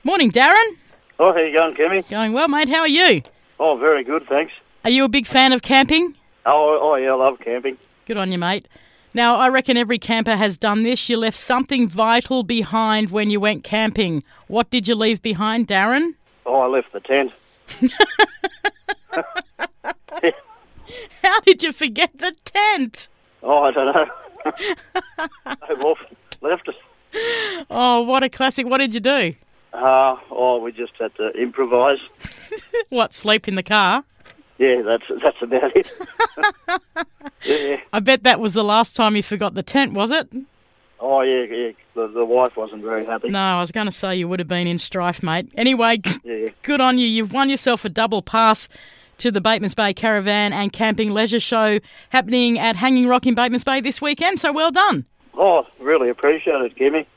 Morning, Darren. Oh, how you going, Kimmy? Going well, mate. How are you? Oh, very good, thanks. Are you a big fan of camping? Oh, yeah, I love camping. Good on you, mate. Now, I reckon every camper has done this. You left something vital behind when you went camping. What did you leave behind, Darren? Oh, I left the tent. How did you forget the tent? Oh, I don't know. I left it. Oh, what a classic. What did you do? We just had to improvise. What, sleep in the car? Yeah, that's about it. Yeah. I bet that was the last time you forgot the tent, was it? Oh, yeah. The wife wasn't very happy. No, I was going to say you would have been in strife, mate. Anyway, Yeah. good on you. You've won yourself a double pass to the Batemans Bay Caravan and Camping Leisure Show happening at Hanging Rock in Batemans Bay this weekend, so well done. Oh, really appreciate it, Kimmy.